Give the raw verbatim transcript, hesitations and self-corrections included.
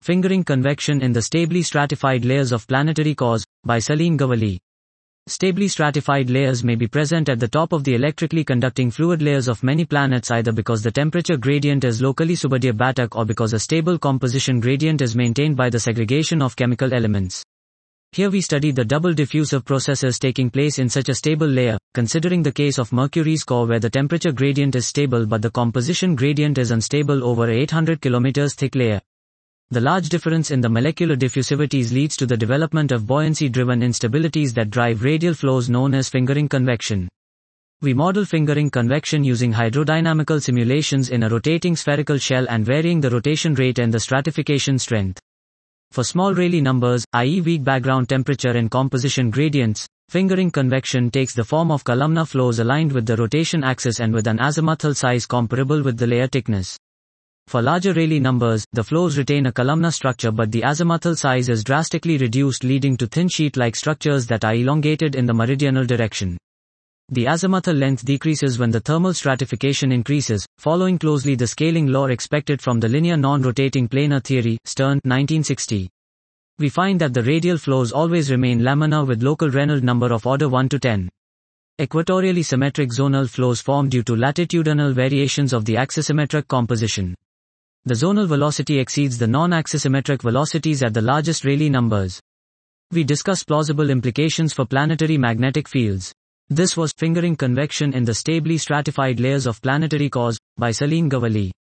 Fingering Convection in the Stably Stratified Layers of Planetary Cores, by Salim Gawali. Stably stratified layers may be present at the top of the electrically conducting fluid layers of many planets either because the temperature gradient is locally subadiabatic or because a stable composition gradient is maintained by the segregation of chemical elements. Here we study the double diffusive processes taking place in such a stable layer, considering the case of Mercury's core where the temperature gradient is stable but the composition gradient is unstable over a eight hundred kilometers thick layer. The large difference in the molecular diffusivities leads to the development of buoyancy-driven instabilities that drive radial flows known as fingering convection. We model fingering convection using hydrodynamical simulations in a rotating spherical shell and varying the rotation rate and the stratification strength. For small Rayleigh numbers, that is weak background temperature and composition gradients, fingering convection takes the form of columnar flows aligned with the rotation axis and with an azimuthal size comparable with the layer thickness. For larger Rayleigh numbers, the flows retain a columnar structure but the azimuthal size is drastically reduced leading to thin sheet-like structures that are elongated in the meridional direction. The azimuthal length decreases when the thermal stratification increases, following closely the scaling law expected from the linear non-rotating planar theory, Stern, nineteen sixty. We find that the radial flows always remain laminar with local Reynolds number of order one to ten. Equatorially symmetric zonal flows form due to latitudinal variations of the axisymmetric composition. The zonal velocity exceeds the non-axisymmetric velocities at the largest Rayleigh numbers. We discuss plausible implications for planetary magnetic fields. This was Fingering Convection in the Stably Stratified Layers of Planetary Cores, by Salim Gawali.